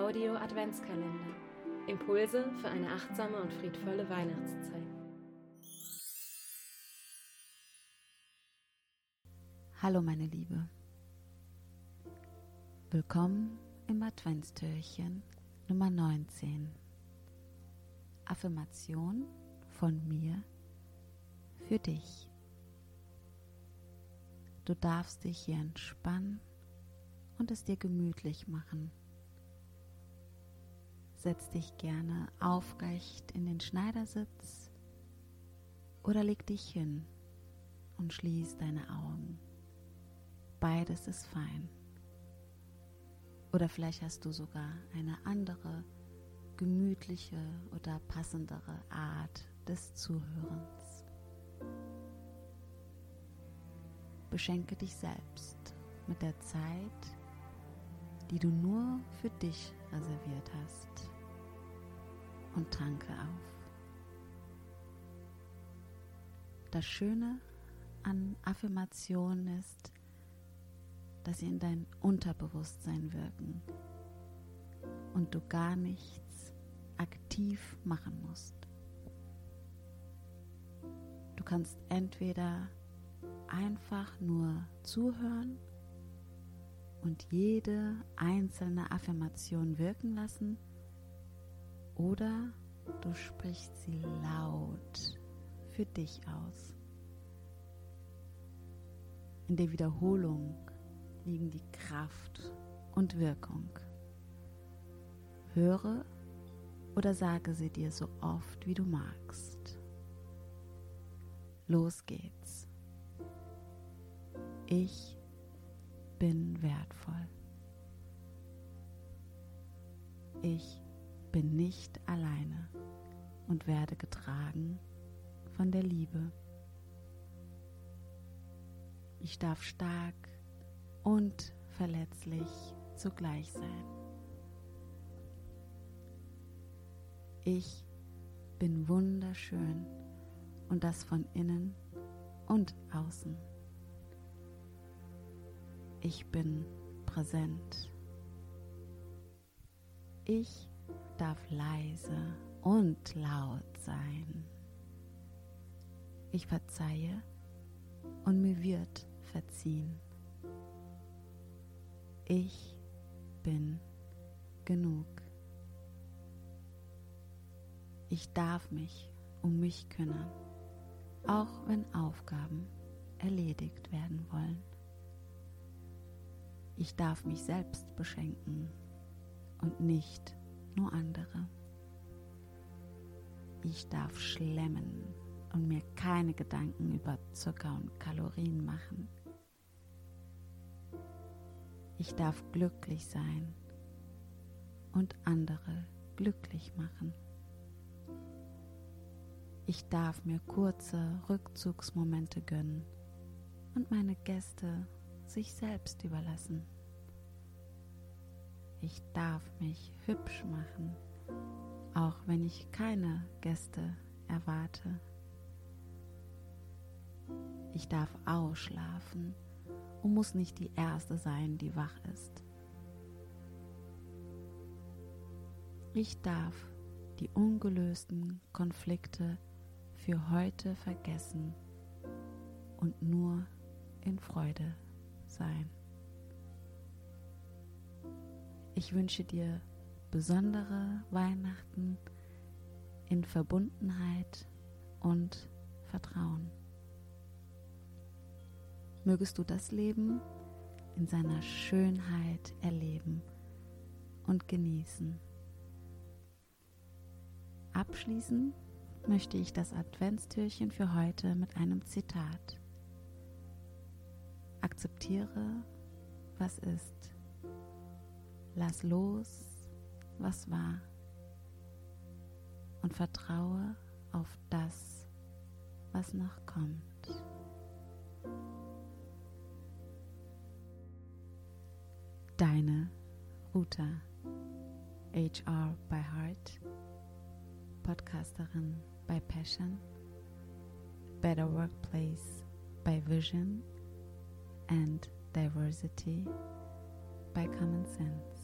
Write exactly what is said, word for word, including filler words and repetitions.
Audio-Adventskalender. Impulse für eine achtsame und friedvolle Weihnachtszeit. Hallo meine Liebe. Willkommen im Adventstürchen Nummer neunzehn. Affirmation von mir für dich. Du darfst dich hier entspannen und es dir gemütlich machen. Setz dich gerne aufrecht in den Schneidersitz oder leg dich hin und schließ deine Augen. Beides ist fein. Oder vielleicht hast du sogar eine andere, gemütliche oder passendere Art des Zuhörens. Beschenke dich selbst mit der Zeit, die du nur für dich reserviert hast, und tanke auf. Das Schöne an Affirmationen ist, dass sie in dein Unterbewusstsein wirken und du gar nichts aktiv machen musst. Du kannst entweder einfach nur zuhören und jede einzelne Affirmation wirken lassen, oder du sprichst sie laut für dich aus. In der Wiederholung liegen die Kraft und Wirkung. Höre oder sage sie dir so oft, wie du magst. Los geht's. Ich bin wertvoll. Ich bin nicht alleine und werde getragen von der Liebe. Ich darf stark und verletzlich zugleich sein. Ich bin wunderschön und das von innen und außen. Ich bin präsent. Ich darf leise und laut sein. Ich verzeihe und mir wird verziehen. Ich bin genug. Ich darf mich um mich kümmern, auch wenn Aufgaben erledigt werden wollen. Ich darf mich selbst beschenken und nicht nur andere. Ich darf schlemmen und mir keine Gedanken über Zucker und Kalorien machen. Ich darf glücklich sein und andere glücklich machen. Ich darf mir kurze Rückzugsmomente gönnen und meine Gäste sich selbst überlassen. Ich darf mich hübsch machen, auch wenn ich keine Gäste erwarte. Ich darf ausschlafen und muss nicht die Erste sein, die wach ist. Ich darf die ungelösten Konflikte für heute vergessen und nur in Freude sein. Ich wünsche dir besondere Weihnachten in Verbundenheit und Vertrauen. Mögest du das Leben in seiner Schönheit erleben und genießen. Abschließen möchte ich das Adventstürchen für heute mit einem Zitat. Akzeptiere, was ist. Lass los, was war. Und vertraue auf das, was noch kommt. Deine Ruta, H R by Heart, Podcasterin by Passion, Better Workplace by Vision and Diversity by Common Sense.